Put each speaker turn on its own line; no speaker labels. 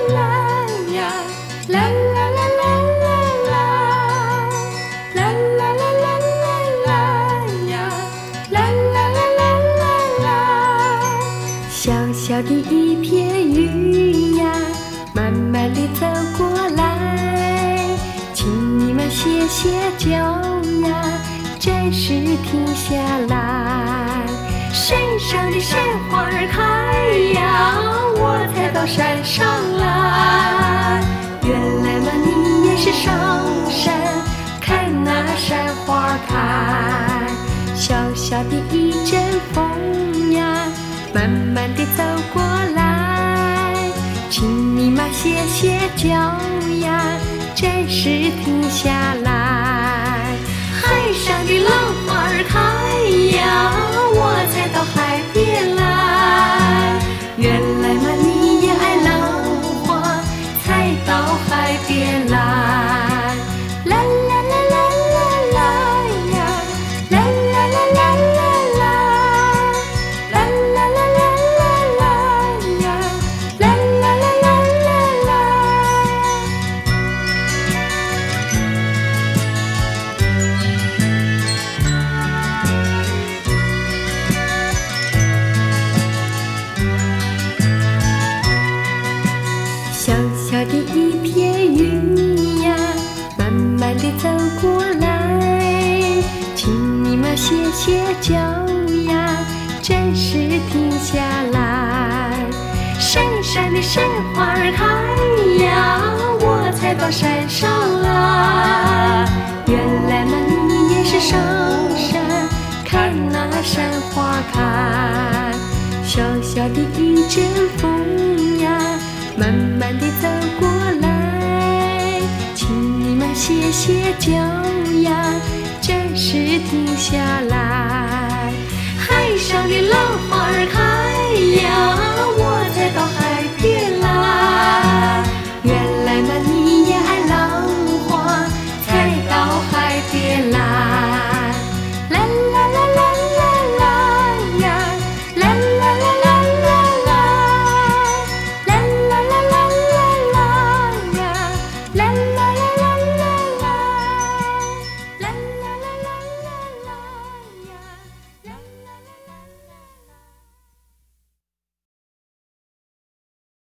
啦呀，啦啦啦啦啦啦，啦啦啦啦啦啦呀，啦啦啦啦啦啦。小小的一片云呀，慢慢地走过来，请你们歇歇脚呀，暂时停下来。山上的山花儿开呀，我才到山上来。原来嘛，你也是上山看那山花开。小小的一阵风呀，慢慢地走过来，请你嘛歇歇脚呀，暂时停下来。海上的浪花儿开呀，我才到海边来。原来嘛，你也爱浪花，才到海边来。啦啦啦啦啦啦呀，啦啦啦啦啦啦，啦啦啦啦啦啦呀，啦啦啦啦啦啦。小小的一片云呀，慢慢地走过来，请你们歇歇脚呀，暂时停下来。山上的山花儿开呀，我才到山上来。原来嘛，你也是上山看那山花开。小小的一阵风呀，慢慢地走过来，请你们歇歇脚呀，暂时停下来。海上的浪花儿开呀，